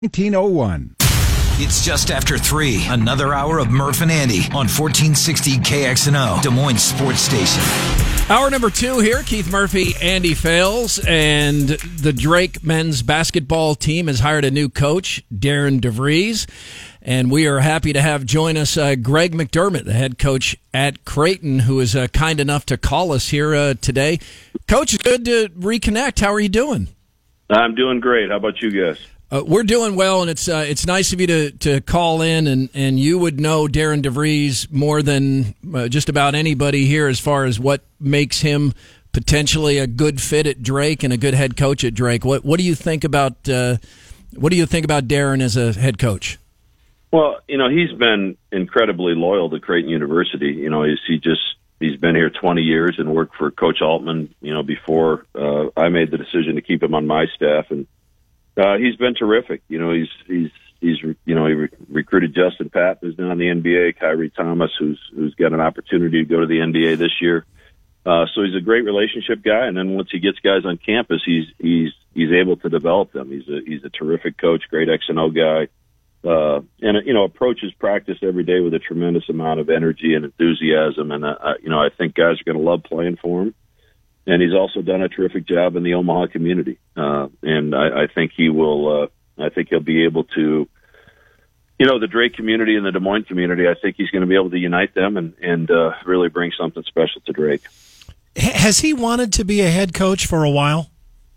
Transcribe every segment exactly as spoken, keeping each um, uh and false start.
nineteen oh one. It's just after three. Another hour of Murph and Andy on fourteen sixty K X N O, Des Moines Sports Station. Hour number two here. Keith Murphy, Andy Fales, and the Drake men's basketball team has hired a new coach, Darren DeVries. And we are happy to have join us uh, Greg McDermott, the head coach at Creighton, who is uh, kind enough to call us here uh, today. Coach, it's good to reconnect. How are you doing? I'm doing great. How about you guys? Uh, we're doing well, and it's uh, it's nice of you to, to call in, and, and you would know Darren DeVries more than uh, just about anybody here as far as what makes him potentially a good fit at Drake and a good head coach at Drake. What what do you think about uh, what do you think about Darren as a head coach? Well, you know, he's been incredibly loyal to Creighton University. You know, he's he just he's been here twenty years and worked for Coach Altman. You know, before uh, I made the decision to keep him on my staff, and uh, he's been terrific. You know, he's he's he's you know he re- recruited Justin Patton, who's now in the N B A, Kyrie Thomas, who's who's got an opportunity to go to the N B A this year. Uh, so he's a great relationship guy, and then once he gets guys on campus, he's he's he's able to develop them. He's a he's a terrific coach, great X and O guy. Uh, and, you know, approaches practice every day with a tremendous amount of energy and enthusiasm. And, uh, you know, I think guys are going to love playing for him. And he's also done a terrific job in the Omaha community. Uh, and I, I think he will, uh, I think he'll be able to, you know, the Drake community and the Des Moines community, I think he's going to be able to unite them and, and, uh, really bring something special to Drake. Has he wanted to be a head coach for a while?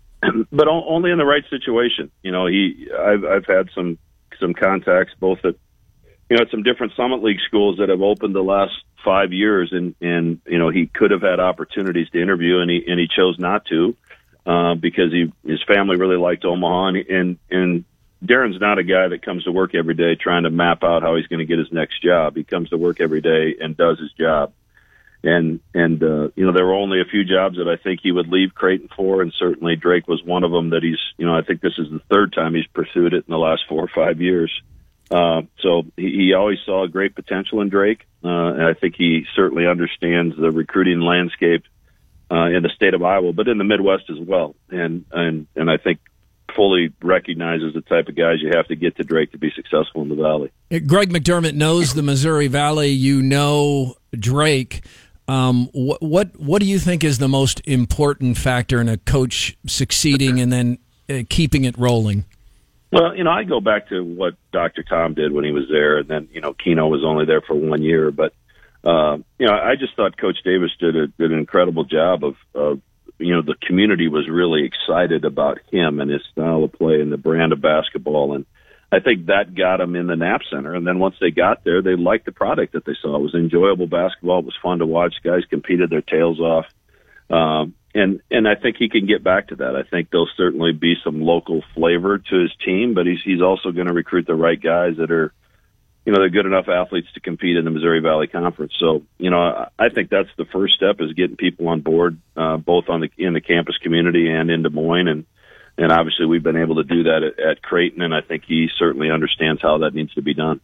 But only in the right situation. You know, he, I've, I've had some, some contacts both at, you know, at some different Summit League schools that have opened the last five years. And, and, you know, he could have had opportunities to interview and he, and he chose not to, uh, because he, his family really liked Omaha. And, and, and Darren's not a guy that comes to work every day trying to map out how he's going to get his next job. He comes to work every day and does his job. And, and, uh, you know, there were only a few jobs that I think he would leave Creighton for. And certainly Drake was one of them that he's, you know, I think this is the third time he's pursued it in the last four or five years. Uh, so he, he always saw great potential in Drake. Uh, and I think he certainly understands the recruiting landscape, uh, in the state of Iowa, but in the Midwest as well. And, and, and I think fully recognizes the type of guys you have to get to Drake to be successful in the Valley. Greg McDermott knows the Missouri Valley. You know Drake. Um, what, what what do you think is the most important factor in a coach succeeding and then uh, keeping it rolling? Well, you know, I go back to what Doctor Tom did when he was there, and then, you know, Keno was only there for one year. But, uh, you know, I just thought Coach Davis did, a, did an incredible job of, of, you know, the community was really excited about him and his style of play and the brand of basketball. And I think that got them in the Knapp Center. And then once they got there, they liked the product that they saw. It was enjoyable basketball. It was fun to watch. Guys competed their tails off. Um, and, and I think he can get back to that. I think there'll certainly be some local flavor to his team, but he's, he's also going to recruit the right guys that are, you know, they're good enough athletes to compete in the Missouri Valley Conference. So, you know, I, I think that's the first step is getting people on board, uh, both on the, in the campus community and in Des Moines. And, And obviously we've been able to do that at, at Creighton, and I think he certainly understands how that needs to be done.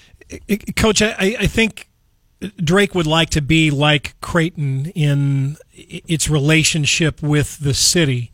Coach, I, I think Drake would like to be like Creighton in its relationship with the city.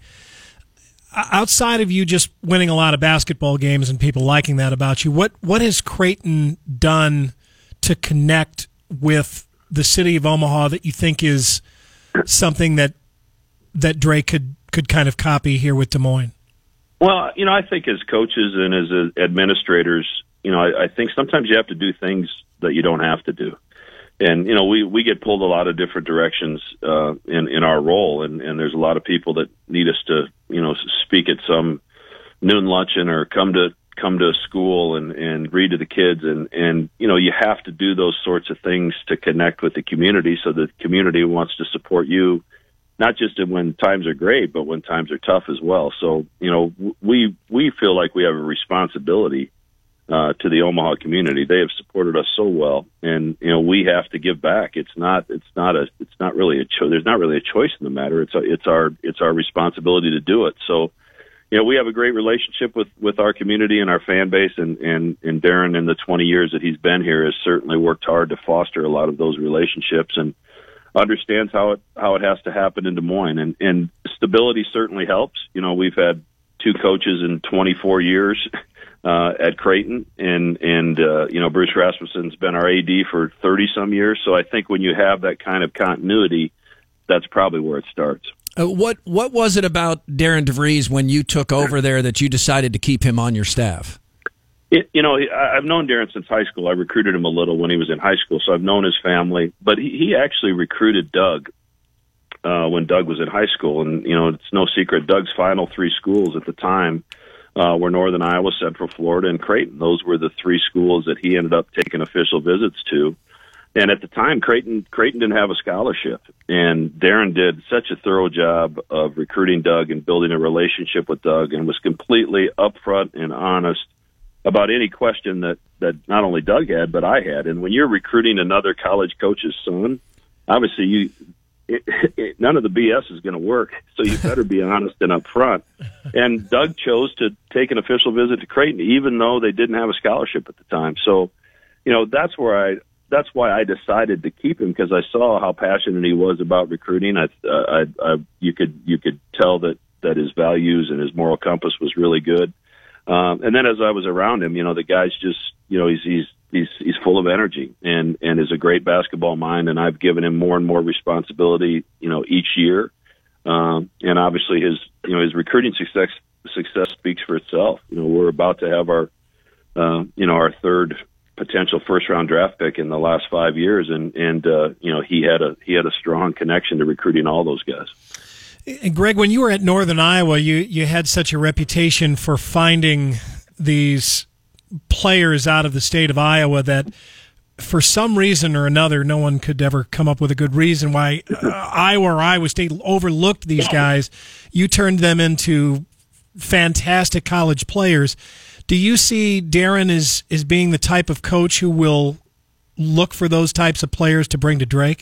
Outside of you just winning a lot of basketball games and people liking that about you, what, what has Creighton done to connect with the city of Omaha that you think is something that that Drake could could kind of copy here with Des Moines? Well, you know, I think as coaches and as administrators, you know, I, I think sometimes you have to do things that you don't have to do. And, you know, we, we get pulled a lot of different directions uh, in, in our role, and, and there's a lot of people that need us to, you know, speak at some noon luncheon or come to come to school and, and read to the kids. And, and, you know, you have to do those sorts of things to connect with the community so the community wants to support you, not just when times are great, but when times are tough as well. So, you know, we we feel like we have a responsibility uh, to the Omaha community. They have supported us so well, and you know, we have to give back. It's not it's not a it's not really a cho- there's not really a choice in the matter. It's a, it's our it's our responsibility to do it. So, you know, we have a great relationship with, with our community and our fan base, and, and, and Darren, in the twenty years that he's been here, has certainly worked hard to foster a lot of those relationships and understands how it how it has to happen in Des Moines. And, and stability certainly helps. You know, we've had two coaches in twenty-four years uh, at Creighton, and and uh, you know Bruce Rasmussen's been our A D for thirty some years. So I think when you have that kind of continuity, that's probably where it starts. Uh, what what was it about Darren DeVries when you took over there that you decided to keep him on your staff? It, you know, I- I've known Darren since high school. I recruited him a little when he was in high school, so I've known his family. But he, he actually recruited Doug uh, when Doug was in high school. And, you know, it's no secret, Doug's final three schools at the time uh, were Northern Iowa, Central Florida, and Creighton. Those were the three schools that he ended up taking official visits to. And at the time, Creighton Creighton didn't have a scholarship. And Darren did such a thorough job of recruiting Doug and building a relationship with Doug, and was completely upfront and honest about any question that, that not only Doug had, but I had. And when you're recruiting another college coach's son, obviously you it, it, none of the B S is going to work, so you better be honest and upfront. And Doug chose to take an official visit to Creighton, even though they didn't have a scholarship at the time. So, you know, that's where I that's why I decided to keep him, because I saw how passionate he was about recruiting. I, uh, I, I you could you could tell that that his values and his moral compass was really good. Um, and then as I was around him, you know, the guy's just, you know, he's, he's, he's, he's full of energy and, and is a great basketball mind. And I've given him more and more responsibility, you know, each year. Um, and obviously his, you know, his recruiting success, success speaks for itself. You know, we're about to have our, uh, you know, our third potential first round draft pick in the last five years. And, and, uh, you know, he had a, he had a strong connection to recruiting all those guys. And Greg, when you were at Northern Iowa, you, you had such a reputation for finding these players out of the state of Iowa that for some reason or another, no one could ever come up with a good reason why uh, Iowa or Iowa State overlooked these guys. You turned them into fantastic college players. Do you see Darren as, as being the type of coach who will look for those types of players to bring to Drake?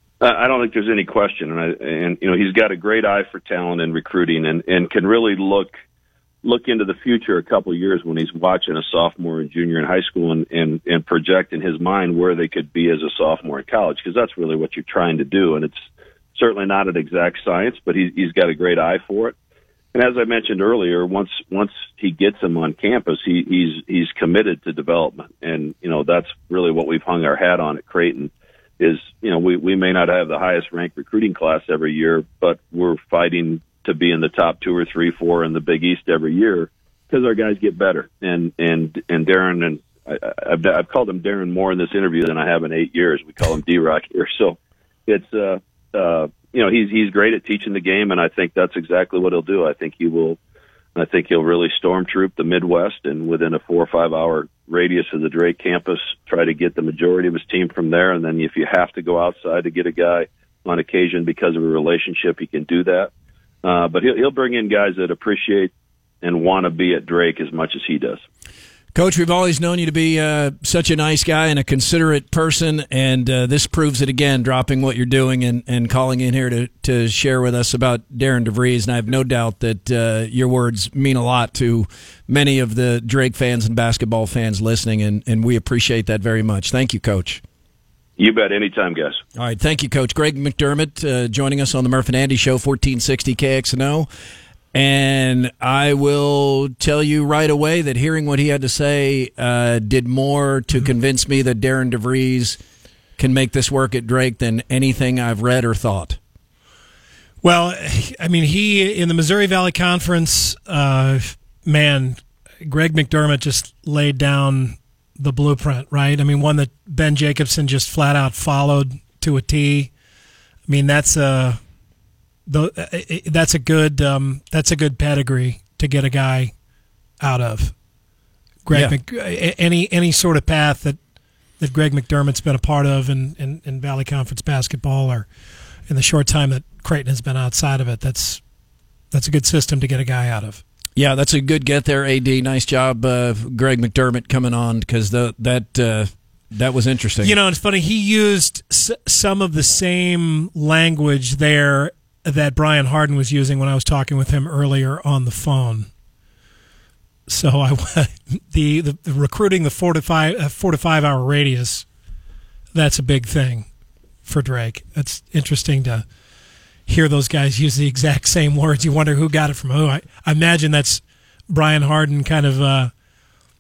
I don't think there's any question, and, I, and you know he's got a great eye for talent and recruiting, and, and can really look look into the future a couple of years when he's watching a sophomore and junior in high school, and, and, and project in his mind where they could be as a sophomore in college, because that's really what you're trying to do, and it's certainly not an exact science, but he, he's got a great eye for it. And as I mentioned earlier, once once he gets them on campus, he, he's he's committed to development, and you know that's really what we've hung our hat on at Creighton. Is, you know, we, we may not have the highest ranked recruiting class every year, but we're fighting to be in the top two or three, four in the Big East every year, because our guys get better. And, and, and Darren, and I, I've, I've called him Darren more in this interview than I have in eight years. We call him D-Rock here. So it's, uh, uh, you know, he's, he's great at teaching the game, and I think that's exactly what he'll do. I think he will, I think he'll really stormtroop the Midwest, and within a four or five hour radius of the Drake campus, try to get the majority of his team from there. And then if you have to go outside to get a guy on occasion because of a relationship, he can do that. Uh, but he'll, he'll bring in guys that appreciate and want to be at Drake as much as he does. Coach, we've always known you to be uh, such a nice guy and a considerate person, and uh, this proves it again, dropping what you're doing and, and calling in here to, to share with us about Darren DeVries. And I have no doubt that uh, your words mean a lot to many of the Drake fans and basketball fans listening, and, and we appreciate that very much. Thank you, Coach. You bet. Anytime, guys. All right. Thank you, Coach. Greg McDermott uh, joining us on the Murph and Andy Show, fourteen sixty K X N O. And I will tell you right away that hearing what he had to say uh, did more to convince me that Darren DeVries can make this work at Drake than anything I've read or thought. Well, I mean, he, in the Missouri Valley Conference, uh, man, Greg McDermott just laid down the blueprint, right? I mean, one that Ben Jacobson just flat out followed to a T. I mean, that's a... The, that's a good um, that's a good pedigree to get a guy out of. Greg, yeah. Mc, any any sort of path that, that Greg McDermott's been a part of in, in, in Valley Conference basketball, or in the short time that Creighton has been outside of it, that's that's a good system to get a guy out of. Yeah, that's a good get there, A D. Nice job, uh, Greg McDermott, coming on, because the that uh, that was interesting. You know, it's funny. He used s- some of the same language there that Brian Harden was using when I was talking with him earlier on the phone. So I the the, the recruiting the four to five uh, four to five hour radius, that's a big thing for Drake. That's interesting to hear those guys use the exact same words. You wonder who got it from who. I, I imagine that's Brian Harden kind of uh,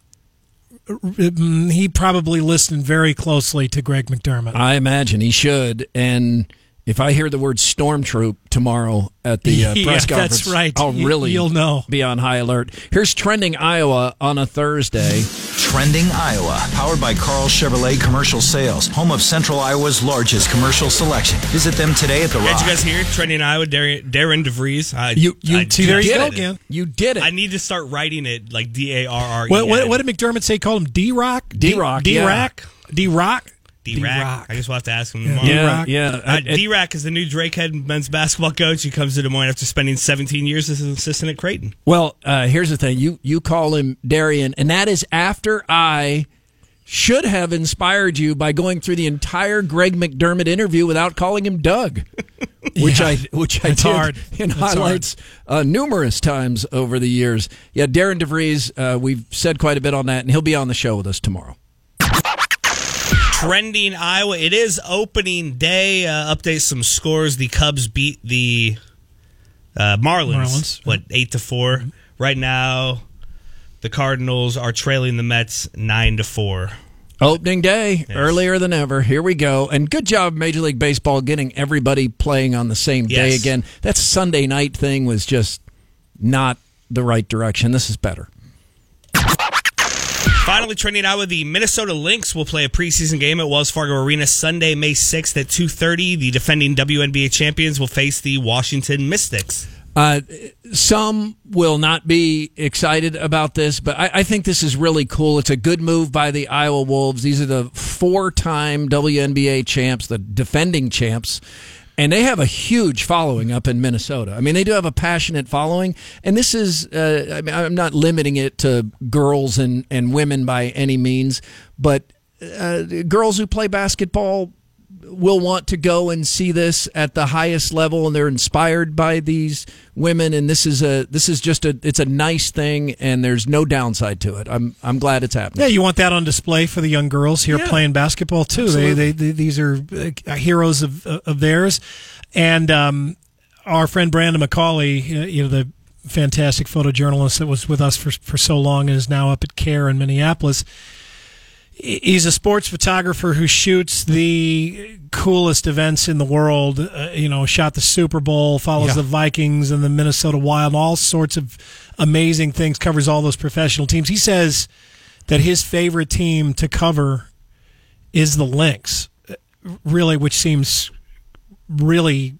he probably listened very closely to Greg McDermott. I imagine he should. And if I hear the word stormtroop tomorrow at the uh, press yeah, conference, that's right. I'll really You'll know. be on high alert. Here's Trending Iowa on a Thursday. Trending Iowa, powered by Carl Chevrolet Commercial Sales, home of Central Iowa's largest commercial selection. Visit them today at The Rock. Did you guys hear Trending Iowa, Darren, Darren DeVries? I, You, you, I see, there you did go it. again. You did it. I need to start writing it like D A R R E. What, what, what did McDermott say? Call him D-Rock? D-Rock, D-Rock? D-Rock? D-Rack. I guess we'll have to ask him tomorrow. yeah, yeah. Uh, I- I- D-Rack is the new Drake head men's basketball coach. He comes to Des Moines after spending seventeen years as an assistant at Creighton. Well, uh, here's the thing. You you call him Darian, and that is after I should have inspired you by going through the entire Greg McDermott interview without calling him Doug, which Yeah, I which I it's did hard. in It's highlights uh, numerous times over the years. Yeah, Darren DeVries, uh, we've said quite a bit on that, and he'll be on the show with us tomorrow. Trending Iowa. It is opening day. Uh, update some scores. The Cubs beat the uh, Marlins. Marlins. What, eight to four? Right now, the Cardinals are trailing the Mets nine to four. Opening day, earlier than ever. Here we go. And good job, Major League Baseball, getting everybody playing on the same day Yes. again. That Sunday night thing was just not the right direction. This is better. Finally, trending Iowa, the Minnesota Lynx will play a preseason game at Wells Fargo Arena Sunday, May sixth at two thirty. The defending W N B A champions will face the Washington Mystics. Uh, some will not be excited about this, but I, I think this is really cool. It's a good move by the Iowa Wolves. These are the four-time W N B A champs, the defending champs, and they have a huge following up in Minnesota. I mean, they do have a passionate following, and this is, uh, I mean, I'm not limiting it to girls and, and women by any means, but uh, girls who play basketball will want to go and see this at the highest level, and they're inspired by these women, and this is a this is just a it's a nice thing, and there's no downside to it. I'm I'm glad it's happening. Yeah, you want that on display for the young girls here Yeah. playing basketball too. They, they, they these are uh, heroes of of theirs, and um, our friend Brandon McCauley, uh, you know, the fantastic photojournalist that was with us for for so long and is now up at CARE in Minneapolis. He's a sports photographer who shoots the coolest events in the world. Uh, you know, shot the Super Bowl, follows Yeah. the Vikings and the Minnesota Wild, all sorts of amazing things, covers all those professional teams. He says that his favorite team to cover is the Lynx, really, which seems really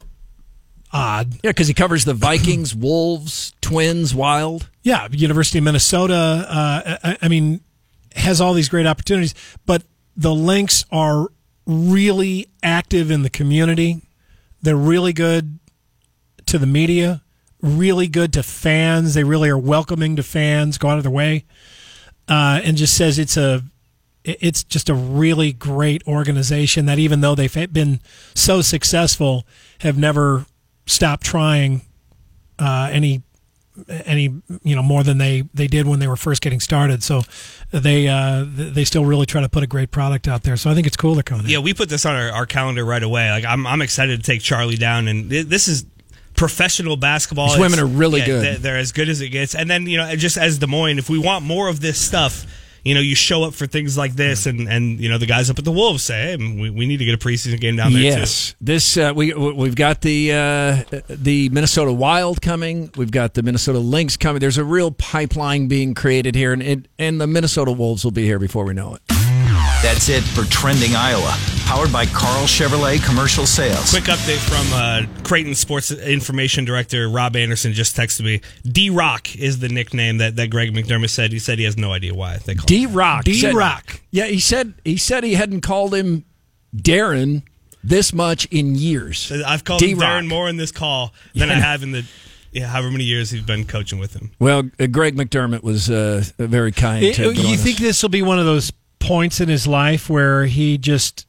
odd. Yeah, because he covers the Vikings, Wolves, Twins, Wild. Yeah, University of Minnesota. Uh, I, I mean, has all these great opportunities, but the Lynx are really active in the community. They're really good to the media, really good to fans. They really are welcoming to fans, go out of their way, uh, and just says it's a it's just a really great organization that even though they've been so successful, have never stopped trying uh, any any you know more than they, they did when they were first getting started. So they uh, they still really try to put a great product out there. So I think it's cool they're coming. Yeah, we put this on our, our calendar right away. Like I'm I'm excited to take Charlie down, and th- this is professional basketball. These women It's- are really yeah, good. They're, they're as good as it gets. And then, you know, just as Des Moines, if we want more of this stuff, you know, you show up for things like this, and, and you know, the guys up at the Wolves say, hey, we, we need to get a preseason game down there Yes, this uh, we we've got the uh, the Minnesota Wild coming. We've got the Minnesota Lynx coming. There's a real pipeline being created here, and and, and the Minnesota Wolves will be here before we know it. That's it for Trending Iowa, powered by Carl Chevrolet Commercial Sales. Quick update from uh, Creighton Sports Information Director Rob Anderson just texted me. D-Rock is the nickname that, that Greg McDermott said. He said he has no idea why they call him. D-Rock. D-Rock. Yeah, he said he said he hadn't called him Darren this much in years. I've called D-Rock. him Darren more in this call than Yeah. I have in the yeah, however many years he's been coaching with him. Well, uh, Greg McDermott was uh, very kind It- to join you us. think this will be one of those points in his life where he just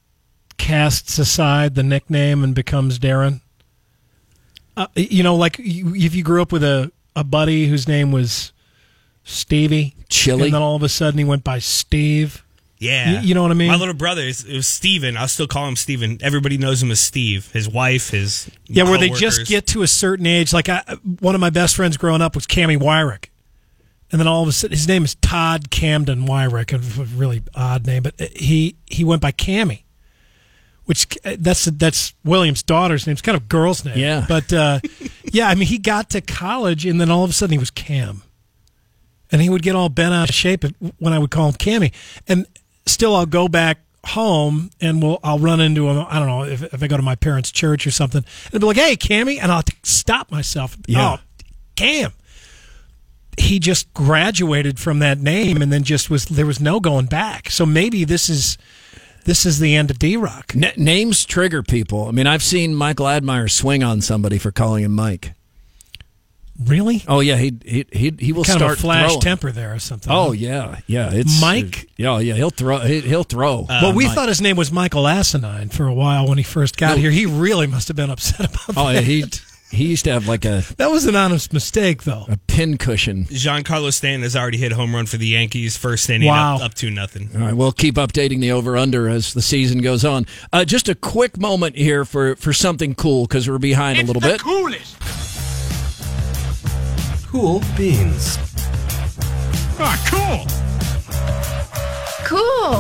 casts aside the nickname and becomes Darren? Uh, you know, like you, if you grew up with a, a buddy whose name was Stevie, Chili. and then all of a sudden he went by Steve. Yeah. You- you know what I mean? My little brother, is- it was Steven. I'll still call him Steven. Everybody knows him as Steve. His wife, his Yeah, where they just coworkers. get to a certain age. Like I, one of my best friends growing up was Cammie Wyrick. and then all of a sudden, his name is Todd Camden Wyrick, a really odd name, but he he went by Cammy, which that's that's William's daughter's name. It's kind of a girl's name. Yeah. But uh, yeah, I mean, he got to college, and then all of a sudden he was Cam, and he would get all bent out of shape when I would call him Cammy, and still I'll go back home and we'll I'll run into him. I don't know if, if I go to my parents' church or something, and I'll be like, "Hey, Cammy," and I'll have to stop myself. Yeah. Oh, Cam. He just graduated from that name, and then just was there was no going back. So maybe this is this is the end of D-Rock. N- names trigger people. I mean, I've seen Michael Admire swing on somebody for calling him Mike. Really? Oh yeah, he he he, he will kind start of a flash throwing. temper there or something. Oh yeah, yeah. It's Mike? Yeah, yeah. He'll throw. He, he'll throw. well, we Mike. thought his name was Michael Asinine for a while when he first got No. here. He really must have been upset about Oh, that. he he used to have like a, That was an honest mistake, though. a pin cushion. Giancarlo Stanton has already hit a home run for the Yankees, first inning, Wow. up, up to nothing. All right, we'll keep updating the over-under as the season goes on. Uh, just a quick moment here for, for something cool because we're behind a little bit. Coolest. Cool beans. Ah, cool. Cool.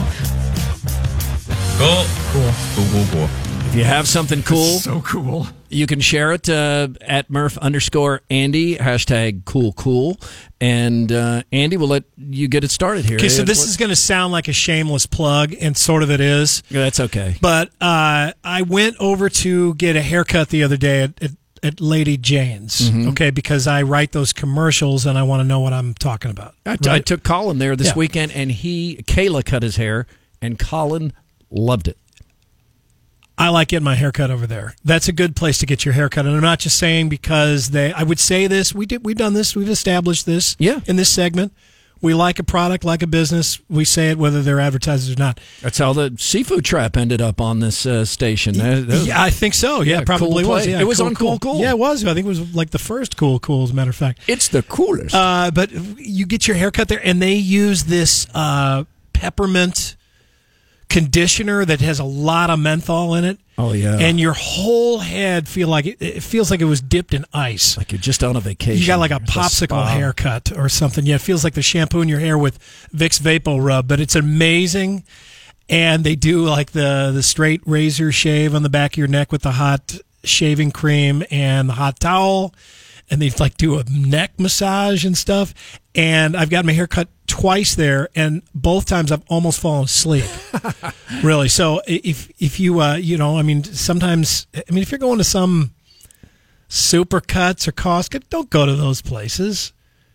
Cool. Cool. Cool, cool, cool. If you have something cool, So cool. you can share it uh, at Murph underscore Andy, hashtag cool cool. And uh, Andy, we'll let you get it started here. Okay, so Uh, this what- is going to sound like a shameless plug, and sort of it is. Yeah, that's okay. But uh, I went over to get a haircut the other day at, at, at Lady Jane's, Mm-hmm. okay, because I write those commercials and I want to know what I'm talking about. I, t- I right? took Colin there this Yeah. weekend, and he Kayla cut his hair, and Colin loved it. I like getting my haircut over there. That's a good place to get your haircut, and I'm not just saying because they. I would say this. We did. We've done this. We've established this. Yeah. In this segment, we like a product, like a business. We say it whether they're advertisers or not. That's how the Seafood Trap ended up on this uh, station. That- that was- Yeah, I think so. Yeah, Yeah, probably cool was. play. Yeah, It was on Cool Cool. Yeah, it was. I think it was like the first Cool Cool, as a matter of fact. It's the coolest. Uh, but you get your haircut there, and they use this uh, peppermint conditioner that has a lot of menthol in it. Oh, yeah. And your whole head feel like it, it feels like it was dipped in ice. like you're just on a vacation. You got like a It's popsicle spa. haircut or something. Yeah, it feels like they're shampooing your hair with Vicks Vapo Rub, but it's amazing. And they do like the the straight razor shave on the back of your neck with the hot shaving cream and the hot towel. And they like do a neck massage and stuff. And I've got my hair cut twice there, and both times I've almost fallen asleep. Really. So if if you uh, you know, I mean, sometimes I mean if you're going to some Supercuts or Costco, don't go to those places.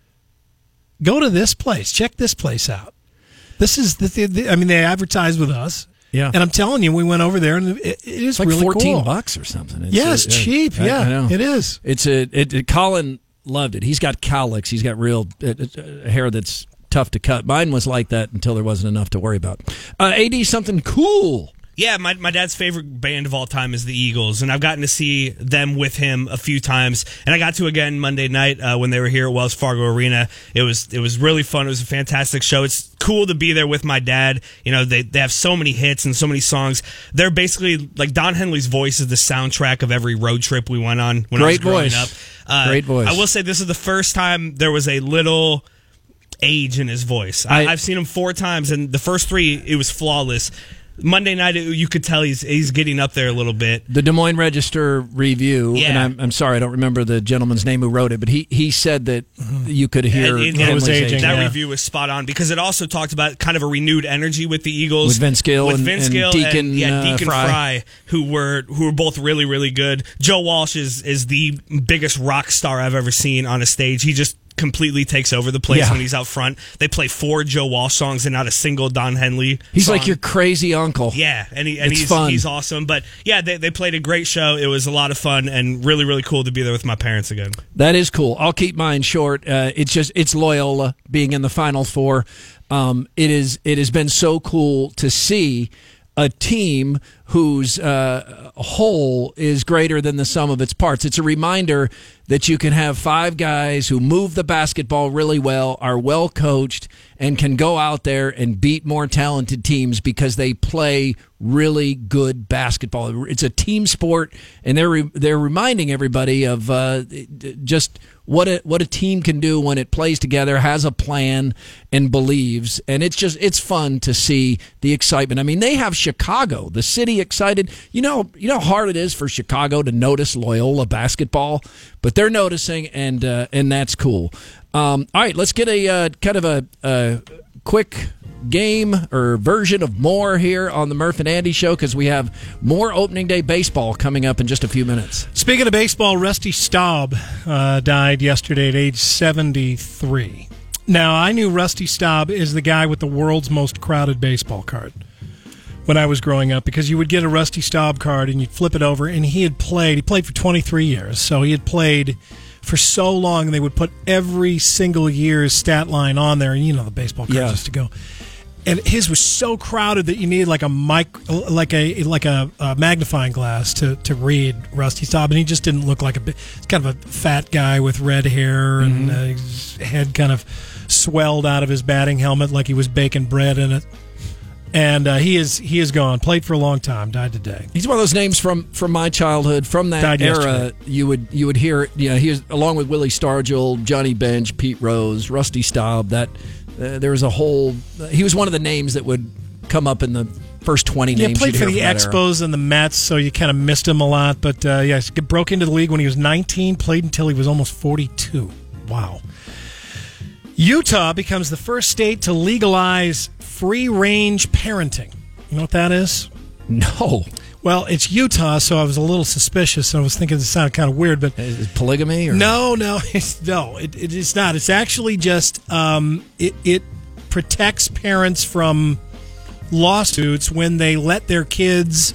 Go to this place. Check this place out. This is the, the, the I mean, they advertise with us. Yeah. And I'm telling you, we went over there, and it, it is It's like really fourteen cool. bucks or something. It's, Yeah, it's uh, cheap. I- Yeah, I know. it is. It's a. It, it, Colin loved it. He's got cowlicks. He's got real uh, uh, hair that's tough to cut. Mine was like that until there wasn't enough to worry about. Uh, A D, something cool. Yeah, my, my dad's favorite band of all time is the Eagles, and I've gotten to see them with him a few times. And I got to again Monday night uh, when they were here at Wells Fargo Arena. It was it was really fun. It was a fantastic show. It's cool to be there with my dad. You know, they they have so many hits and so many songs. They're basically like Don Henley's voice is the soundtrack of every road trip we went on when I was Great growing voice. up. Uh, Great voice. I will say this is the first time there was a little age in his voice. I, I- I've seen him four times, and the first three it was flawless. Monday night, it, you could tell he's he's getting up there a little bit. The Des Moines Register review, Yeah. and I'm, I'm sorry, I don't remember the gentleman's name who wrote it, but he, he said that you could hear And- and- Henley's was aging, That yeah. review was spot on because it also talked about kind of a renewed energy with the Eagles, With Vince Gill with and- Vince and Gill Deacon, yeah, uh, Deacon Fry. Fry. who were who were both really really good. Joe Walsh is is the biggest rock star I've ever seen on a stage. He just completely takes over the place Yeah. when he's out front. They play four Joe Walsh songs and not a single Don Henley. He's song. like your crazy uncle. Yeah, and he and It's he's fun. he's awesome. But yeah, they they played a great show. It was a lot of fun and really really cool to be there with my parents again. That is cool. I'll keep mine short. Uh, it's just it's Loyola being in the Final Four. Um, it is it has been so cool to see a team whose uh, whole is greater than the sum of its parts. It's a reminder that you can have five guys who move the basketball really well, are well coached, and can go out there and beat more talented teams because they play really good basketball. It's a team sport, and they're re- they're reminding everybody of uh, just what a what a team can do when it plays together, has a plan, and believes. And it's just it's fun to see the excitement. I mean, they have Chicago, the city, excited. You know, you know how hard it is for Chicago to notice Loyola basketball, but they're noticing, and uh, and that's cool. Um, all right, let's get a uh, kind of a, a quick game or version of more here on the Murph and Andy Show, because we have more opening day baseball coming up in just a few minutes. Speaking of baseball, Rusty Staub uh, died yesterday at age seventy-three. Now, I knew Rusty Staub is the guy with the world's most crowded baseball card when I was growing up, because you would get a Rusty Staub card and you'd flip it over, and he had played, he played for twenty-three years, so he had played for so long, and they would put every single year's stat line on there, and you know the baseball cards Yeah. used to go. And his was so crowded that you needed like a mic, like a like a, a magnifying glass to, to read Rusty Staub, and he just didn't look like a bit. He's kind of a fat guy with red hair, and Mm-hmm. uh, his head kind of swelled out of his batting helmet like he was baking bread in it. And uh, he is he is gone. Played for a long time. Died today. He's one of those names from, from my childhood, from that Died era. yesterday. You would you would hear, you know, he was along with Willie Stargell, Johnny Bench, Pete Rose, Rusty Staub. That uh, there was a whole. Uh, he was one of the names that would come up in the first twenty Yeah, names. played you'd for hear the from that era. Expos and the Mets, so you kind of missed him a lot. But uh, yeah, he broke into the league when he was nineteen. Played until he was almost forty-two. Wow. Utah becomes the first state to legalize free-range parenting. You know what that is? No, Well, it's Utah, so I was a little suspicious, and I was thinking it sounded kind of weird, but is it polygamy or no, no, it's, no, it, it is not. It's actually just um, it, it protects parents from lawsuits when they let their kids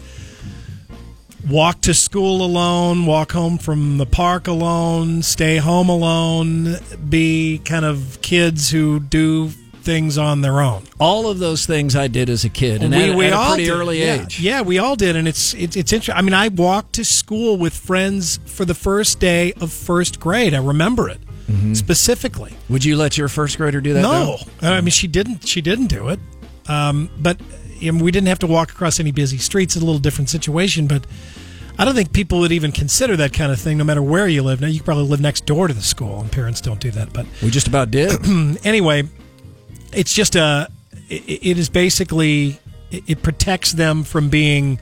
walk to school alone, walk home from the park alone, stay home alone, be kind of kids who do things on their own. all of those things I did as a kid, and at, at a pretty did. early yeah. age. Yeah, we all did, and it's it's it's interesting. I mean, I walked to school with friends for the first day of first grade. I remember it specifically. Would you let your first grader do that? No, though? I mean she didn't. She didn't do it. Um, but you know, we didn't have to walk across any busy streets. It's a little different situation, but I don't think people would even consider that kind of thing, no matter where you live. Now, you could probably live next door to the school, and parents don't do that. But We just about did. anyway, it's just a. It, it is basically it, it protects them from being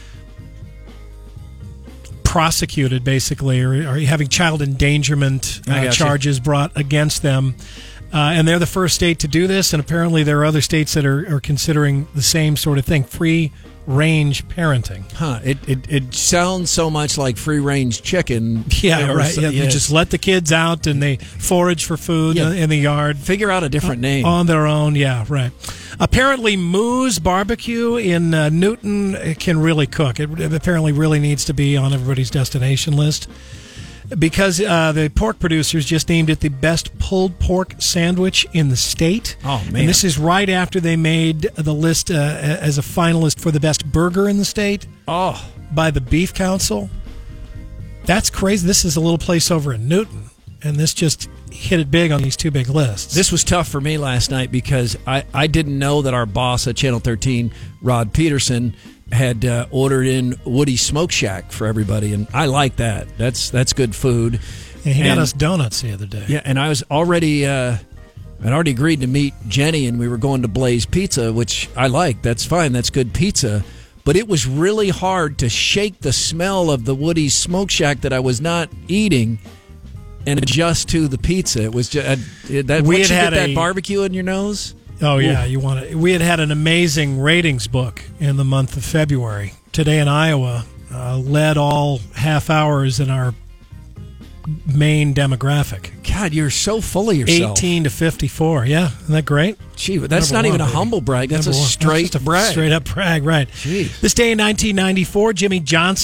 prosecuted, basically, or, or having child endangerment I uh, gotcha. charges brought against them. Uh, and they're the first state to do this, and apparently there are other states that are, are considering the same sort of thing, free-range parenting. Huh? It, it it sounds so much like free range chicken. Yeah, Or right. so- Yeah, you yes. just let the kids out, and they forage for food Yeah. in the yard. figure out a different name. On their own, yeah, right. Apparently, Moo's Barbecue in uh, Newton can really cook. It, it apparently really needs to be on everybody's destination list because uh, the pork producers just named it the best pulled pork sandwich in the state. Oh, man. And this is right after they made the list uh, as a finalist for the best burger in the state oh, by the Beef Council. That's crazy. This is a little place over in Newton, and this just hit it big on these two big lists. this was tough for me last night because I, I didn't know that our boss at Channel thirteen, Rod Peterson, had uh, ordered in Woody Smoke Shack for everybody, and I like that. That's that's good food. And he got And- us donuts the other day. Yeah, and I was already uh, I'd already agreed to meet Jenny, and we were going to Blaze Pizza, which I like. That's fine. That's good pizza. But it was really hard to shake the smell of the Woody Smoke Shack that I was not eating and adjust to the pizza. It was just uh, that. We once had you had get that a- barbecue in your nose. Oh yeah, you want to? We had had an amazing ratings book in the month of February. Today in Iowa uh, led all half hours in our main demographic. God, you're so full of yourself. eighteen to fifty-four. Yeah, isn't that great? Gee, that's Number not even one, a baby. humble brag. That's Number a one. straight That's just a brag. Straight up brag, right? Jeez. This day in nineteen ninety-four, Jimmy Johnson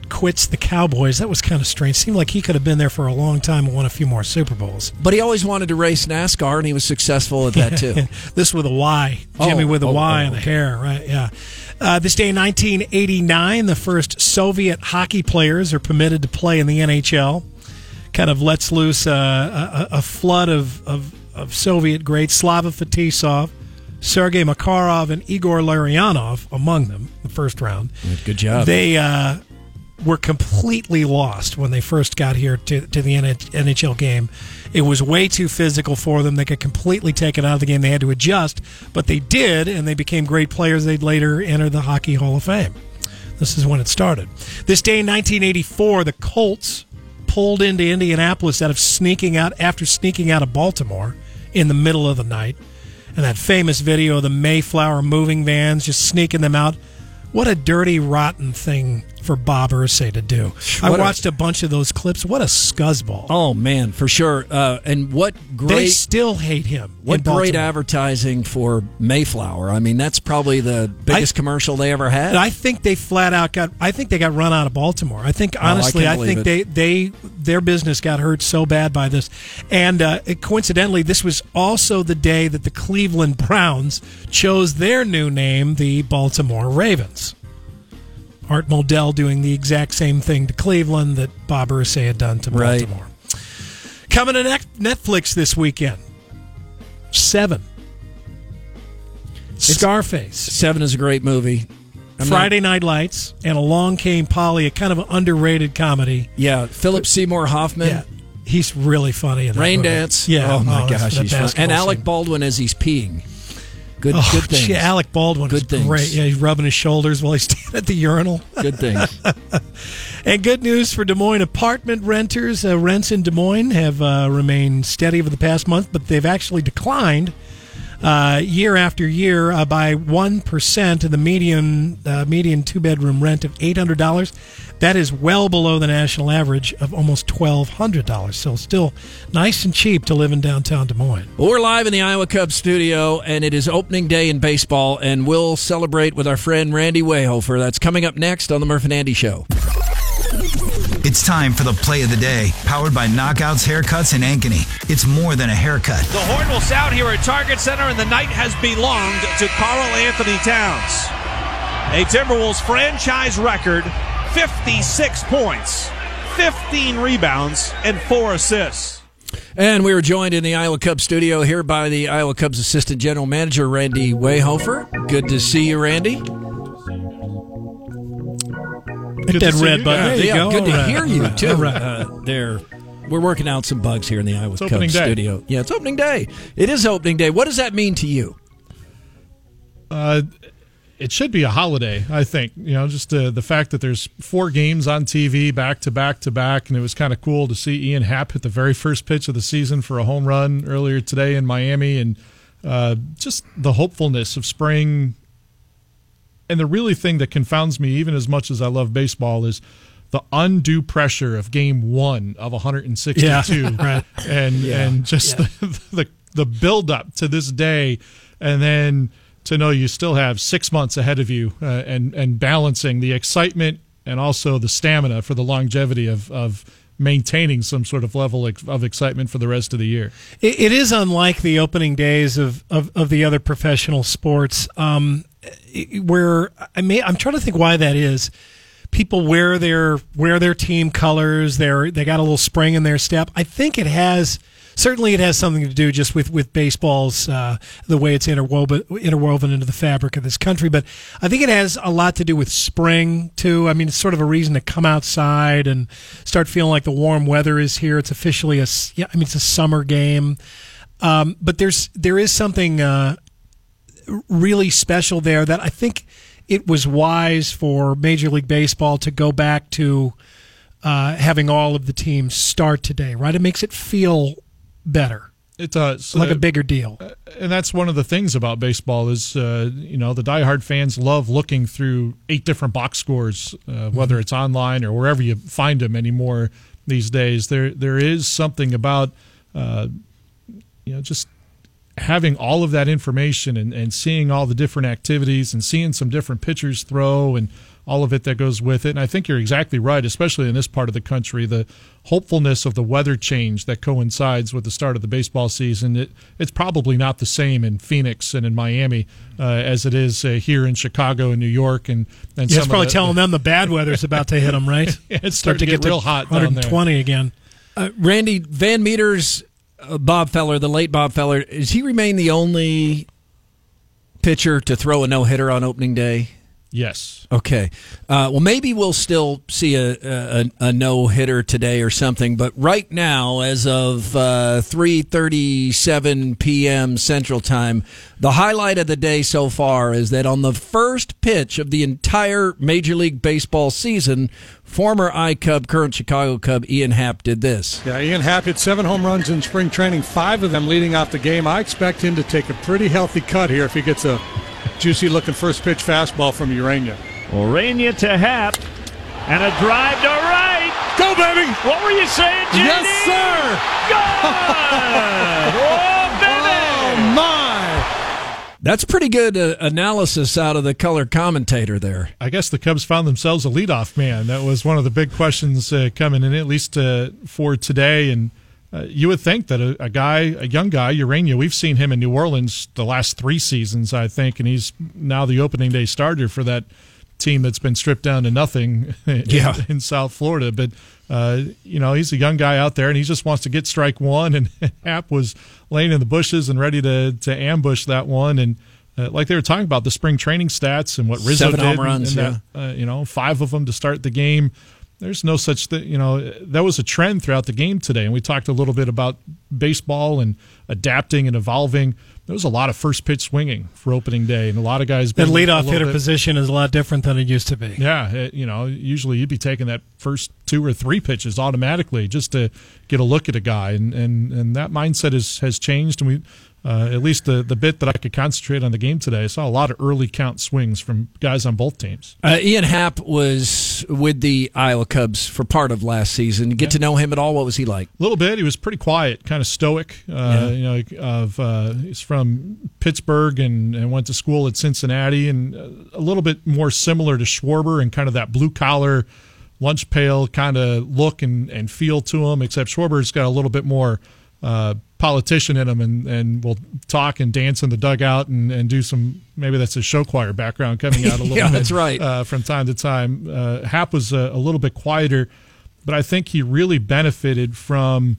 quits the Cowboys. That was kind of strange. Seemed like he could have been there for a long time and won a few more Super Bowls. But he always wanted to race NASCAR, and he was successful at that, too. This with a Y. Jimmy Oh, with a oh, Y oh, and the okay. hair, right? Yeah. Uh, this day in nineteen eighty-nine, the first Soviet hockey players are permitted to play in the N H L. Kind of lets loose uh, a, a flood of, of, of Soviet greats. Slava Fetisov, Sergei Makarov, and Igor Larionov among them, the first round. Good job. They uh, were completely lost when they first got here to, to the N H L game. It was way too physical for them. They got completely taken out of the game. They had to adjust, but they did, and they became great players. They'd later enter the Hockey Hall of Fame. This is when it started. This day in nineteen eighty-four, the Colts pulled into Indianapolis out of sneaking out after sneaking out of Baltimore in the middle of the night. And that famous video of the Mayflower moving vans just sneaking them out. What a dirty, rotten thing for Bob Irsay to do. I What a- watched a, bunch of those clips. What a scuzzball. Oh, man, for sure. Uh, and what great... They still hate him. What in Baltimore. great advertising for Mayflower. I mean, that's probably the biggest I- commercial they ever had. I think they flat out got. I think they got run out of Baltimore. I think honestly, I I, can think believe they they their business got hurt so bad by this. And uh, coincidentally, this was also the day that the Cleveland Browns chose their new name, the Baltimore Ravens. Art Modell doing the exact same thing to Cleveland that Bob Irsay had done to Right. Baltimore. Coming to Net- Netflix this weekend. Seven. Scarface. Seven is a great movie. I'm Friday Night Lights, and Along Came Polly, a kind of an underrated comedy. not- yeah, Philip Seymour Hoffman. Yeah, he's really funny in that Rain movie. Dance. Yeah, Oh, my that's gosh. the He's fun. And basketball Alec scene. Baldwin as he's peeing. Good, Oh, good things. gee, Alec Baldwin Good is things. great. Yeah, he's rubbing his shoulders while he's standing at the urinal. Good things. And good news for Des Moines apartment renters. Uh, rents in Des Moines have uh, remained steady over the past month, but they've actually declined uh, year after year uh, by one percent. And the median uh, median two bedroom rent of eight hundred dollars. That is well below the national average of almost twelve hundred dollars. So still nice and cheap to live in downtown Des Moines. Well, we're live in the Iowa Cubs studio, and it is opening day in baseball, and we'll celebrate with our friend Randy Wayhofer. That's coming up next on the Murph and Andy Show. It's time for the play of the day, powered by Knockouts Haircuts in Ankeny. It's more than a haircut. The horn will sound here at Target Center, and the night has belonged to Karl Anthony Towns. A Timberwolves franchise record, fifty-six points, fifteen rebounds, and four assists. And we were joined in the Iowa Cubs studio here by the Iowa Cubs Assistant General Manager, Randy Wayhofer. Good to see you, Randy. Hit that red button. Yeah, There you yeah, go. good to All right. hear you, All right. too. All right. Uh, there, we're working out some bugs here in the Iowa It's Cubs opening day. studio. Yeah, it's opening day. It is opening day. What does that mean to you? Uh, it should be a holiday, I think. You know, just uh, the fact that there's four games on T V back to back to back, and it was kind of cool to see Ian Happ hit the very first pitch of the season for a home run earlier today in Miami, and uh, just the hopefulness of spring. And the really thing that confounds me, even as much as I love baseball, is the undue pressure of Game One of one hundred sixty-two, Yeah, right. and Yeah, and just yeah. the, the the build up to this day, and then to know you still have six months ahead of you, uh, and and balancing the excitement and also the stamina for the longevity of of maintaining some sort of level of excitement for the rest of the year. It, it is unlike the opening days of, of, of the other professional sports, um, where I may I'm trying to think why that is. People wear their wear their team colors. They're they got a little spring in their step. I think it has certainly it has something to do just with with baseball's uh, the way it's interwoven interwoven into the fabric of this country. But I think it has a lot to do with spring too. I mean, it's sort of a reason to come outside and start feeling like the warm weather is here. It's officially a s- yeah. I mean, it's a summer game. Um, but there's there is something uh, really special there that I think it was wise for Major League Baseball to go back to uh, having all of the teams start today, right? It makes it feel better, It does. like Uh, a bigger deal. and that's one of the things about baseball is, uh, you know, the diehard fans love looking through eight different box scores, uh, whether it's online or wherever you find them anymore these days. There, there is something about, uh, you know, just having all of that information and, and seeing all the different activities and seeing some different pitchers throw and all of it that goes with it. And I think you're exactly right, especially in this part of the country, the hopefulness of the weather change that coincides with the start of the baseball season. It, it's probably not the same in Phoenix and in Miami uh, as it is uh, here in Chicago and New York. And, and yeah, some it's probably the, telling the, them the bad weather's about to hit them, right? Yeah, it's starting to get, get real hot down there. one twenty again. Uh, Randy, Van Meter's uh, Bob Feller, the late Bob Feller, does he remain the only pitcher to throw a no-hitter on opening day? Yes. Okay. Uh, well, maybe we'll still see a, a, a no-hitter today or something, but right now, as of uh, three thirty-seven p.m. Central Time, the highlight of the day so far is that on the first pitch of the entire Major League Baseball season, former I-Cub, current Chicago Cub, Ian Happ did this. Yeah, Ian Happ hit seven home runs in spring training, five of them leading off the game. I expect him to take a pretty healthy cut here if he gets a juicy-looking first-pitch fastball from Urania. Urania to Happ, and a drive to right. Go, baby! What were you saying, J D? Yes, sir! Good! Oh, baby! Oh, my! That's pretty good uh, analysis out of the color commentator there. I guess the Cubs found themselves a leadoff man. That was one of the big questions uh, coming in, at least uh, for today. And uh, you would think that a, a guy, a young guy, Urania, we've seen him in New Orleans the last three seasons, I think, and he's now the opening day starter for that team that's been stripped down to nothing yeah. in, in South Florida. But, uh, you know, he's a young guy out there, and he just wants to get strike one. And Happ was laying in the bushes and ready to, to ambush that one. And uh, like they were talking about the spring training stats and what Rizzo Seven did. home runs, and yeah. that, uh, you know, five of them to start the game. There's no such thing, you know, that was a trend throughout the game today. And we talked a little bit about baseball and adapting and evolving. There was a lot of first pitch swinging for opening day, and a lot of guys. That leadoff hitter bit, position is a lot different than it used to be. Yeah, it, you know, usually you'd be taking that first two or three pitches automatically just to get a look at a guy, and and, and that mindset is, has changed. And we, uh, at least the the bit that I could concentrate on the game today, I saw a lot of early count swings from guys on both teams. Uh, Ian Happ was with the Iowa Cubs for part of last season. Get yeah. to know him at all? What was he like? A little bit. He was pretty quiet, kind of stoic. Uh, yeah. You know, of uh, he's from Pittsburgh and, and went to school at Cincinnati, and a little bit more similar to Schwarber and kind of that blue collar, lunch pail kind of look and, and feel to him. Except Schwarber's got a little bit more uh, politician in him, and, and will talk and dance in the dugout and, and do some. Maybe that's his show choir background coming out a little yeah, bit. That's right. Uh, from time to time, uh, Happ was a, a little bit quieter, but I think he really benefited from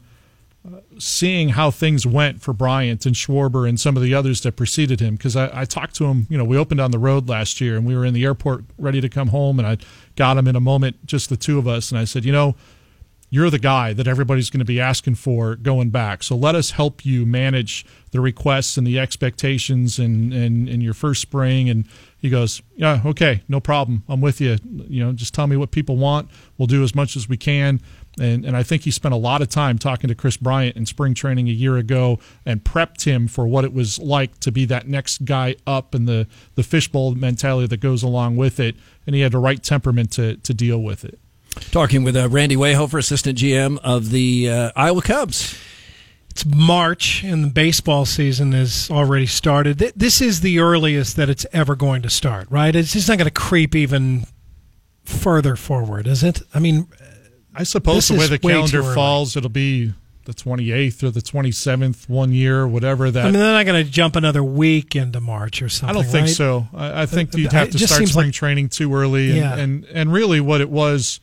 seeing how things went for Bryant and Schwarber and some of the others that preceded him. Because I, I talked to him, you know, we opened on the road last year and we were in the airport ready to come home, and I got him in a moment, just the two of us, and I said, you know, you're the guy that everybody's going to be asking for going back. So let us help you manage the requests and the expectations and, and, and your first spring. And he goes, yeah, okay, no problem. I'm with you. You know, just tell me what people want. We'll do as much as we can. And and I think he spent a lot of time talking to Chris Bryant in spring training a year ago and prepped him for what it was like to be that next guy up and the, the fishbowl mentality that goes along with it. And he had the right temperament to, to deal with it. Talking with uh, Randy Wayhofer, assistant G M of the uh, Iowa Cubs. It's March, and the baseball season has already started. This is the earliest that it's ever going to start, right? It's just not going to creep even further forward, is it? I mean, I suppose the way the calendar falls, it'll be the twenty-eighth or the twenty-seventh one year, whatever that. I mean, they're not going to jump another week into March or something. I don't think right? so. I, I think you'd have to start spring like, training too early, and, yeah. and and really what it was.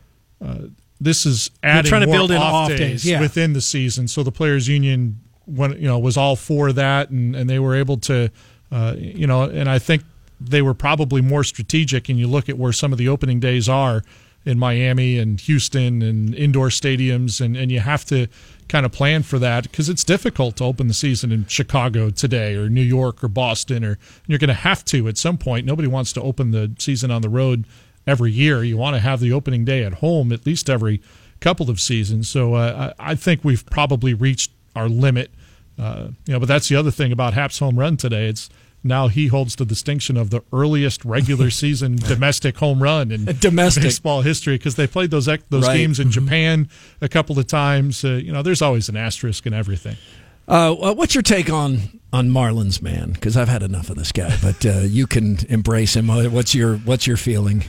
Uh, this is adding trying to more build in off, off days, days yeah. within the season. So the players' union, when you know, was all for that, and, and they were able to, uh, you know, and I think they were probably more strategic. And you look at where some of the opening days are in Miami and Houston and indoor stadiums, and, and you have to kind of plan for that because it's difficult to open the season in Chicago today or New York or Boston, or you're going to have to at some point. Nobody wants to open the season on the road every year. You want to have the opening day at home at least every couple of seasons. So uh, I think we've probably reached our limit. Uh, you know, but that's the other thing about Happ's home run today. It's now he holds the distinction of the earliest regular season domestic home run in domestic baseball history, because they played those those right. games in Japan a couple of times. Uh, you know, there's always an asterisk in everything. Uh, what's your take on on Marlins man? Because I've had enough of this guy, but uh, you can embrace him. What's your What's your feeling?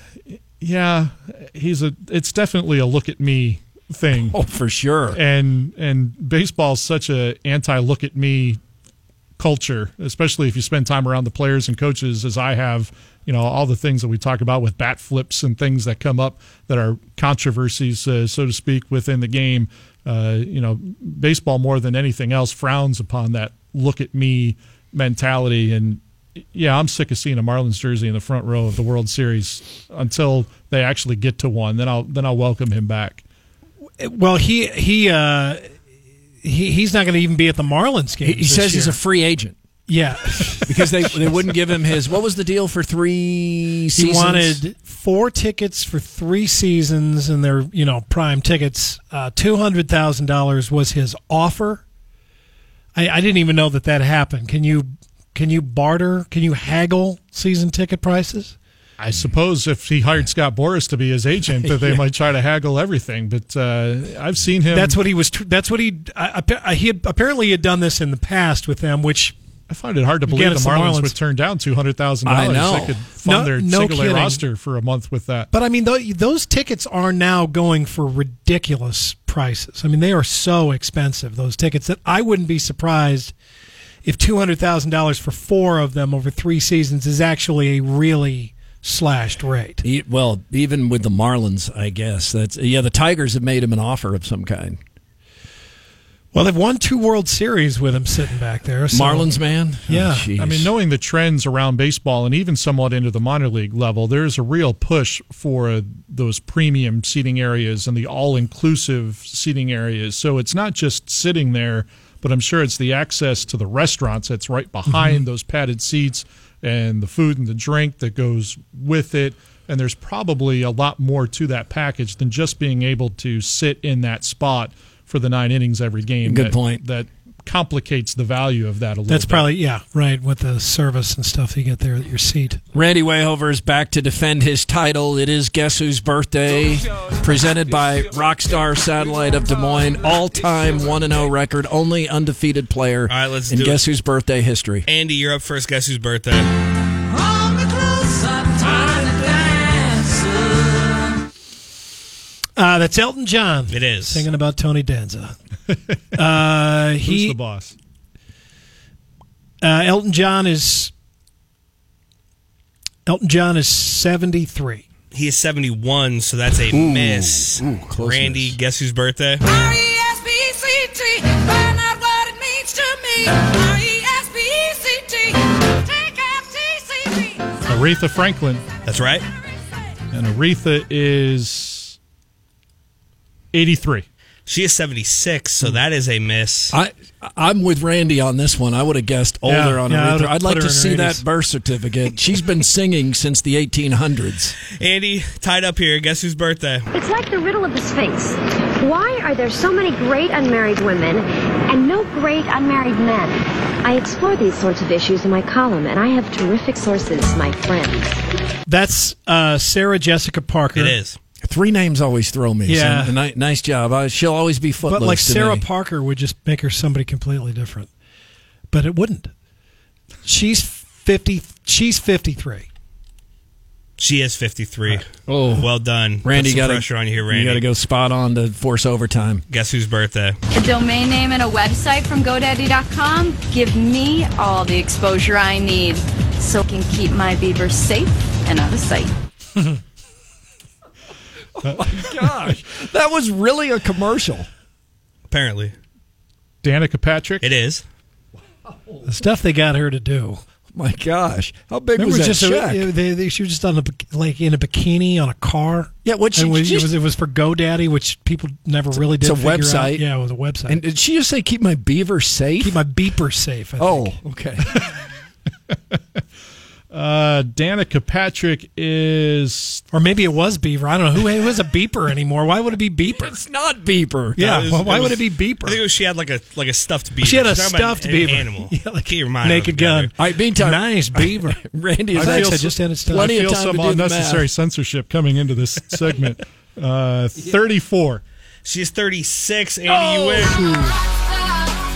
Yeah, he's a. It's definitely a look at me thing. Oh, for sure. And and baseball's such a anti look at me culture, especially if you spend time around the players and coaches, as I have. You know, all the things that we talk about with bat flips and things that come up that are controversies, uh, so to speak, within the game. Uh, you know, baseball more than anything else frowns upon that look at me mentality. And yeah, I'm sick of seeing a Marlins jersey in the front row of the World Series until they actually get to one. Then I'll then I'll welcome him back. Well, he he uh, he he's not going to even be at the Marlins game. He, he says year. he's a free agent. Yeah, because they they wouldn't give him his. What was the deal for three seasons? He wanted four tickets for three seasons, and they're you know prime tickets. Uh, Two hundred thousand dollars was his offer. I, I didn't even know that that happened. Can you can you barter? Can you haggle season ticket prices? I suppose if he hired Scott Boras to be his agent, that they yeah. might try to haggle everything. But uh, I've seen him. That's what he was. That's what he. Uh, he had, apparently had done this in the past with them, which. I find it hard to believe the Marlins, Marlins would turn down two hundred thousand dollars. I know. They could fund no, their no single kidding. A roster for a month with that. But, I mean, th- those tickets are now going for ridiculous prices. I mean, they are so expensive, those tickets, that I wouldn't be surprised if two hundred thousand dollars for four of them over three seasons is actually a really slashed rate. He, well, even with the Marlins, I guess. that's Yeah, the Tigers have made him an offer of some kind. Well, they've won two World Series with him sitting back there. So. Marlins, man? Yeah. Oh, I mean, knowing the trends around baseball and even somewhat into the minor league level, there's a real push for uh, those premium seating areas and the all-inclusive seating areas. So it's not just sitting there, but I'm sure it's the access to the restaurants that's right behind mm-hmm. those padded seats and the food and the drink that goes with it. And there's probably a lot more to that package than just being able to sit in that spot for the nine innings every game. Good that, point. That complicates the value of that a little That's bit. probably, yeah, right, with the service and stuff you get there at your seat. Randy Wehover is back to defend his title. It is Guess Who's Birthday, presented by Rockstar Satellite of Des Moines, all-time one and oh record, only undefeated player All right, let's in do Guess it. Who's Birthday history. Andy, you're up first. Guess Who's Birthday? Uh, that's Elton John. It is. Singing about Tony Danza. Uh, he, Who's the boss? Uh, Elton John is Elton John is seventy-three. He is seventy-one, so that's a Ooh, miss. ooh, closeness. Randy, guess whose birthday? R E S P E C T, find out what it means to me. R E S P E C T, take F T C T. Aretha Franklin. That's right. And Aretha is eighty-three. She is seventy-six, so that is a miss. I, I'm with Randy on this one. I would have guessed older Yeah, on yeah, I Aretha. would've I'd put like her to in her see eighties. that birth certificate. She's been singing since the eighteen hundreds. Andy, tied up here. Guess whose birthday? It's like the riddle of the Sphinx. Why are there so many great unmarried women and no great unmarried men? I explore these sorts of issues in my column, and I have terrific sources, my friends. That's uh, Sarah Jessica Parker. It is. Three names always throw me. Yeah. So, ni- nice job. I, she'll always be footloose But like to Sarah me. Parker would just make her somebody completely different. But it wouldn't. She's fifty. She's fifty-three. She is fifty-three. Oh, well done. Randy, Put some got pressure on you here, Randy. You got to go spot on to force overtime. Guess whose birthday? A domain name and a website from GoDaddy dot com give me all the exposure I need so I can keep my beavers safe and out of sight. Oh my gosh. That was really a commercial. Apparently. Danica Patrick. It is. The stuff they got her to do. My gosh. How big Remember was that just check? A, they, they, she was just on a, bic- like in a bikini on a car. Yeah, what she And it was, just- it was it was for GoDaddy, which people never really did. It's a figure out. website. Yeah, it was a website. And did she just say keep my beaver safe? Keep my beeper safe. I oh, think. okay. Uh, Danica Patrick is, or maybe it was beaver. I don't know who, who has a beeper anymore. Why would it be beeper? It's not beaver. Yeah, No, it was- well, why it would was- it be beeper? I think it was, she had like a like a stuffed beaver. She had a She's talking about stuffed an beaver. animal. Yeah, like Get your mind naked together. gun. All right, meantime. Nice beaver. Randy is I Thanks, feel I so- just had it stuff. I Plenty of feel time some to do the unnecessary math. censorship coming into this segment. Uh, thirty-four. She is thirty-six. Andy, you win.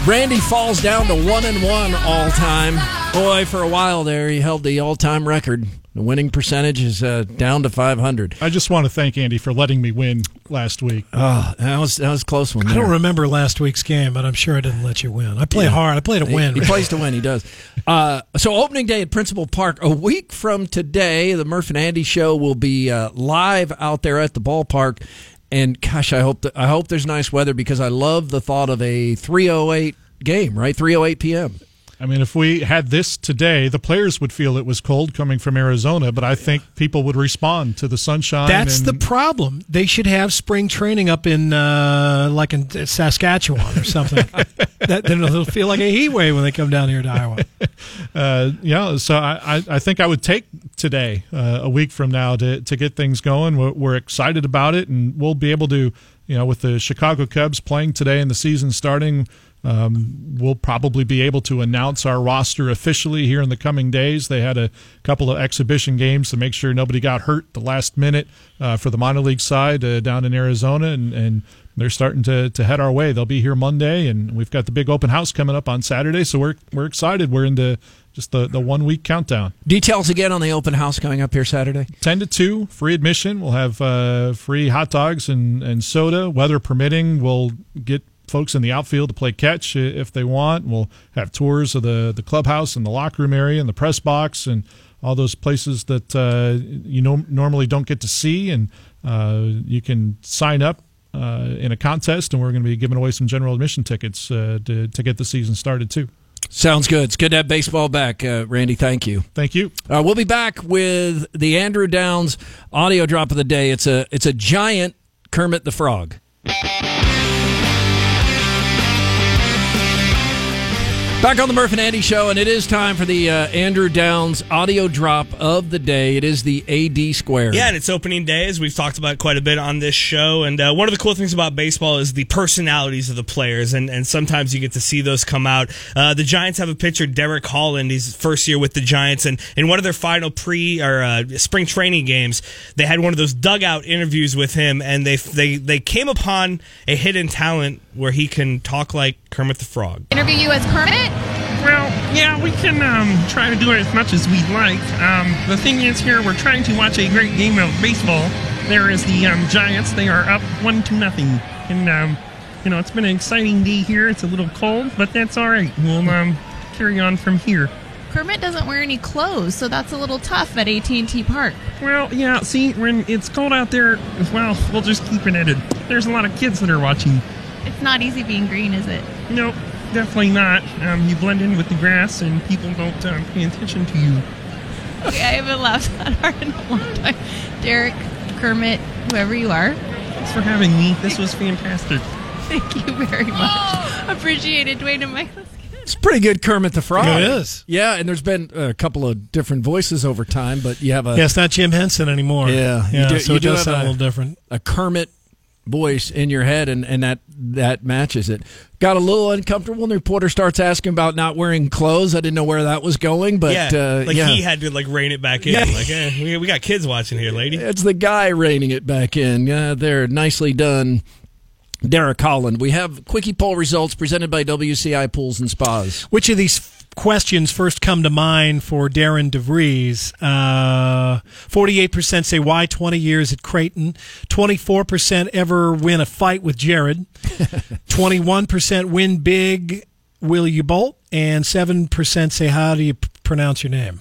Randy falls down to one and one all time. Boy, for a while there, he held the all time record. The winning percentage is uh, down to five hundred. I just want to thank Andy for letting me win last week. Oh, that was that was a close one. I there. don't remember last week's game, but I'm sure I didn't let you win. I play Yeah. hard. I play to win. He, he plays to win. He does. Uh, so opening day at Principal Park. A week from today, the Murph and Andy show will be uh, live out there at the ballpark. And gosh, I hope that, I hope there's nice weather because I love the thought of a three oh eight game. Right, three oh eight p.m. I mean, if we had this today, the players would feel it was cold coming from Arizona, but I think people would respond to the sunshine. That's and the problem. They should have spring training up in, uh, like in Saskatchewan or something. that, then it'll feel like a heat wave when they come down here to Iowa. Uh, yeah, so I, I, I think I would take today, uh, a week from now, to to get things going. We're, we're excited about it, and we'll be able to, you know, with the Chicago Cubs playing today and the season starting, Um, we'll probably be able to announce our roster officially here in the coming days. They had a couple of exhibition games to make sure nobody got hurt the last minute uh, for the minor league side uh, down in Arizona, and, and they're starting to, to head our way. They'll be here Monday, and we've got the big open house coming up on Saturday, so we're we're excited. We're into just the, the one-week countdown. Details again on the open house coming up here Saturday? ten to two, free admission. We'll have uh, free hot dogs and, and soda, weather permitting. We'll get folks in the outfield to play catch if they want. We'll have tours of the, the clubhouse and the locker room area and the press box and all those places that uh, you know, normally don't get to see. And uh, you can sign up uh, in a contest, and we're going to be giving away some general admission tickets uh, to, to get the season started, too. Sounds good. It's good to have baseball back, uh, Randy. Thank you. Thank you. Uh, we'll be back with the Andrew Downs audio drop of the day. It's a it's a giant Kermit the Frog. Back on the Murph and Andy show, and it is time for the uh, Andrew Downs audio drop of the day. It is the A D Squared. Yeah, and it's opening day, as we've talked about quite a bit on this show. And uh, one of the cool things about baseball is the personalities of the players, and, and sometimes you get to see those come out. Uh, the Giants have a pitcher, Derek Holland. He's first year with the Giants, and in one of their final pre or uh, spring training games, they had one of those dugout interviews with him, and they they they came upon a hidden talent where he can talk like Kermit the Frog. Interview you as Kermit? Well, yeah, we can um, try to do it as much as we'd like. Um, the thing is here, we're trying to watch a great game of baseball. There is the um, Giants. They are up one to nothing. And, um, you know, it's been an exciting day here. It's a little cold, but that's all right. We'll um, carry on from here. Kermit doesn't wear any clothes, so that's a little tough at A T and T Park. Well, yeah, see, when it's cold out there, well, we'll just keep it at it. There's a lot of kids that are watching. It's not easy being green, is it? Nope. Definitely not. Um, you blend in with the grass, and people don't um, pay attention to you. Okay, I haven't laughed that hard in a long time. Derek, Kermit, whoever you are. Thanks for having me. This was fantastic. Thank you very much. Appreciate it, Dwayne and Mike. It's pretty good Kermit the Frog. It is. Yeah, and there's been a couple of different voices over time, but you have a... Yeah, it's not Jim Henson anymore. Yeah. yeah you do, so you it do does have sound a, a little different. A Kermit voice in your head, and, and that that matches it. Got a little uncomfortable when the reporter starts asking about not wearing clothes. I didn't know where that was going, but yeah, uh, like yeah. he had to like rein it back in. Yeah. Like, eh, we, we got kids watching here, lady. It's the guy reining it back in. Yeah, they're nicely done. Derek Holland. We have quickie poll results presented by W C I Pools and Spas. Which of these f- questions first come to mind for Darren DeVries? Uh, forty-eight percent say why twenty years at Creighton. twenty-four percent ever win a fight with Jared. twenty-one percent win big, will you bolt? And seven percent say how do you p- pronounce your name?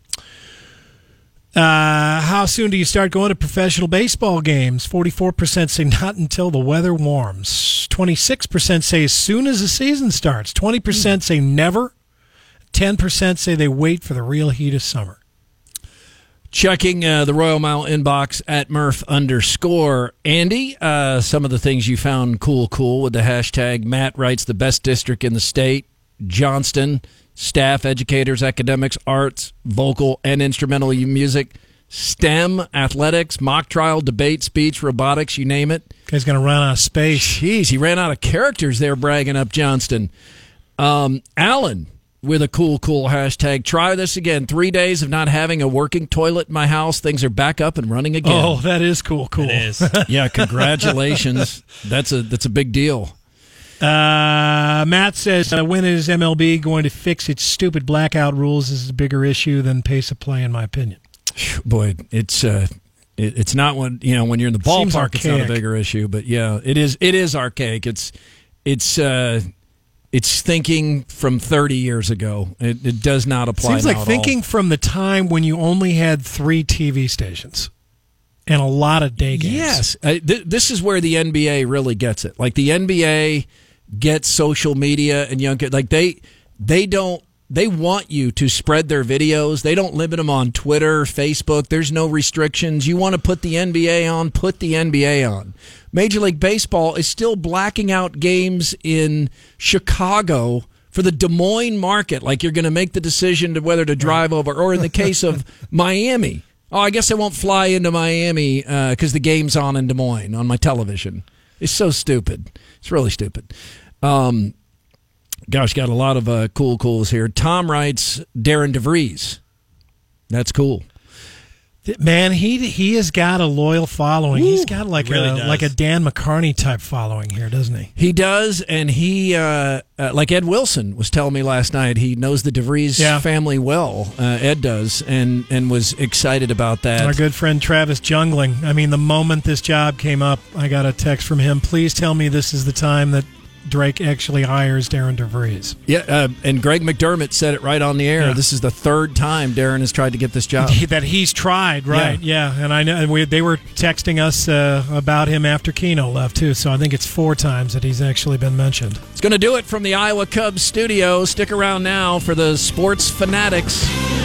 Uh, how soon do you start going to professional baseball games? forty-four percent say not until the weather warms. twenty-six percent say as soon as the season starts. twenty percent say never. ten percent say they wait for the real heat of summer. Checking uh, the Royal Mile inbox at Murph underscore Andy. Uh, some of the things you found cool, cool with the hashtag. Matt writes the best district in the state. Johnston. Staff, educators, academics, arts, vocal and instrumental music, STEM, athletics, mock trial, debate, speech, robotics, you name it. Guy's going to run out of space. Jeez, he ran out of characters there bragging up Johnston. Um, Alan with a cool, cool hashtag. Try this again. Three days of not having a working toilet in my house. Things are back up and running again. Oh, that is cool, cool. It is. Yeah, congratulations. That's a that's a big deal. Uh, Matt says, uh, when is M L B going to fix its stupid blackout rules? This is a bigger issue than pace of play, in my opinion. Boy, it's uh, it, it's not when you know when you're in the Seems ballpark. It's not a archaic. bigger issue, but yeah, it is. It is archaic. It's it's uh, it's thinking from thirty years ago. It, it does not apply. Seems now like at thinking all. from the time when you only had three T V stations and a lot of day games. Yes, uh, th- this is where the N B A really gets it. Like the N B A gets social media and young kids. Like they they don't. They want you to spread their videos. They don't limit them on Twitter, Facebook. There's no restrictions. You want to put the N B A on, put the N B A on. Major League Baseball is still blacking out games in Chicago for the Des Moines market. Like you're going to make the decision to whether to drive over. Or in the case of Miami. Oh, I guess I won't fly into Miami because uh, the game's on in Des Moines on my television. It's so stupid. It's really stupid. Um Gosh, got a lot of uh, cool cools here. Tom writes, Darren DeVries. That's cool. Man, he he has got a loyal following. Ooh, He's got like really a does. like a Dan McCarney type following here, doesn't he? He does, and he, uh, uh, like Ed Wilson was telling me last night, he knows the DeVries Yeah. family well. Uh, Ed does, and, and was excited about that. Our good friend Travis Jungling. I mean, the moment this job came up, I got a text from him. Please tell me this is the time that Drake actually hires Darren DeVries. Yeah, uh, and Greg McDermott said it right on the air. Yeah. This is the third time Darren has tried to get this job. That he's tried, right? Yeah, and I know and we, they were texting us uh, about him after Keno left too. So I think it's four times that he's actually been mentioned. It's going to do it from the Iowa Cubs studio. Stick around now for the Sports Fanatics.